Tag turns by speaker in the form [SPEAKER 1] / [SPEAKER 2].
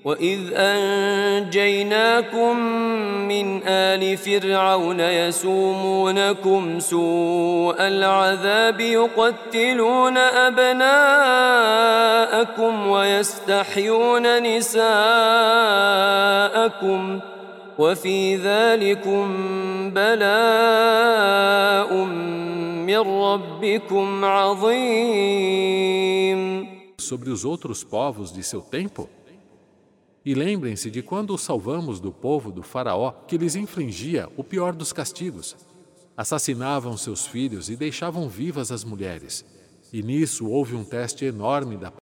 [SPEAKER 1] وإذ أنجيناكم من آل فرعون يسومونكم سوء العذاب يقتلون أبناءكم ويستحيون نساءكم وفي ذلكم بلاء من ربكم عظيم.
[SPEAKER 2] Sobre os outros povos de seu tempo? E lembrem-se de quando os salvamos do povo do faraó, que lhes infligia o pior dos castigos. Assassinavam seus filhos e deixavam vivas as mulheres. E nisso houve um teste enorme da